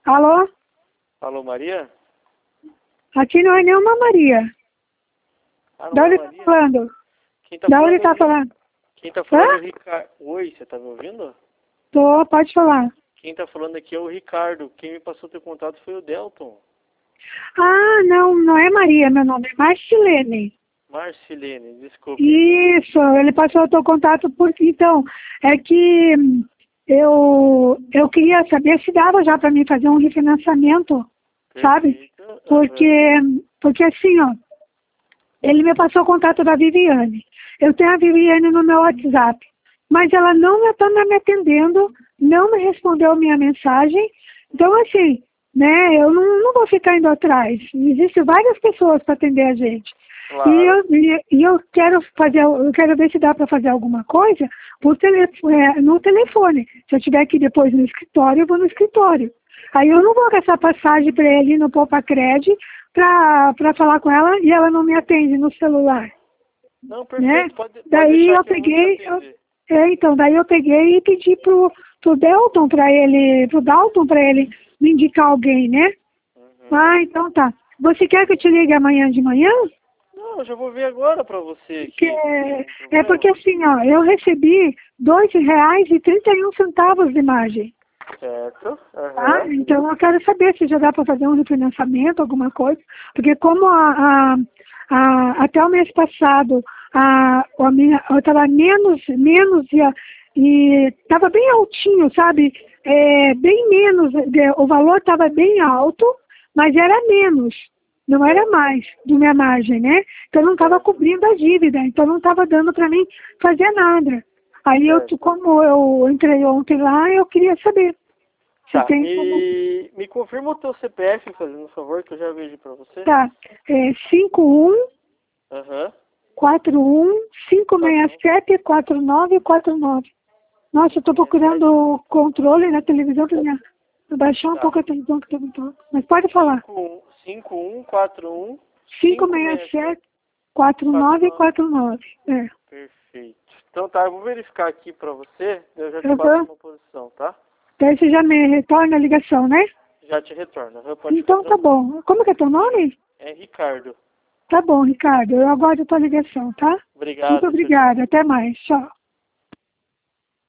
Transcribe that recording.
Alô? Alô, Maria? Aqui não é nenhuma Maria. Ah, Da não onde é tá Maria? falando? Quem tá Da falando onde é tá falando? Quem tá falando é Hã? o Ricardo. Oi, você tá me ouvindo? Tô, pode falar. Quem tá falando aqui é o Ricardo. Quem me passou teu contato foi o Delton. Ah, não, não é Maria, meu nome é Marcilene. Marcilene, desculpe. Isso, ele passou o teu contato porque, então, é que eu queria saber se dava já para mim fazer um refinanciamento, sabe? Perfeito. Porque assim, ó, ele me passou o contato da Viviane. Eu tenho a Viviane no meu WhatsApp, mas ela não está me atendendo, não me respondeu a minha mensagem. Então, assim, né, eu não vou ficar indo atrás. Existem várias pessoas para atender a gente. Claro. E eu quero ver se dá para fazer alguma coisa no telefone. Se eu tiver que ir depois no escritório, eu vou no escritório. Aí eu não vou gastar passagem para ele no Poupa Crédito para falar com ela e ela não me atende no celular. Não, Né? perfeito. Pode Daí deixar eu que eu vou te peguei, atender. daí eu peguei e pedi pro Dalton para ele me indicar alguém, né? Uhum. Ah, então tá. Você quer que eu te ligue amanhã de manhã? Não, eu já vou ver agora pra você Que aqui. Não tem nenhum é porque problema. assim, ó, eu recebi R$ 2,31 de imagem. Certo. Tá? Aham. Então eu quero saber se já dá para fazer um refinanciamento, alguma coisa, porque como até o mês passado eu estava menos e estava bem altinho, sabe? Bem menos, o valor estava bem alto, mas era menos, não era Certo. mais do minha margem, né? Então não estava Certo. cobrindo a dívida, então não estava dando para mim fazer nada. Aí Certo. como eu entrei ontem lá, eu queria saber. Você Tá. tem como. Me confirma o teu CPF, fazendo um favor, que eu já vejo pra você. Tá. 51 Aham. 41 41. 567 4949. Nossa, eu tô 567. procurando o controle na televisão pra baixar um Tá. pouco a televisão que tá muito alta. Mas pode falar. 5141 567 567 49. 4949. É. Perfeito. Então tá, eu vou verificar aqui pra você, eu já te Eu passo vou. uma posição, tá? Daí você já me retorna a ligação, né? Já te retorno, pode ficar Então tá tranquilo. bom. Como que é teu nome? É Ricardo. Tá bom, Ricardo. Eu aguardo a tua ligação, tá? Muito Obrigado, tchau, tchau. obrigada. Até mais. Tchau.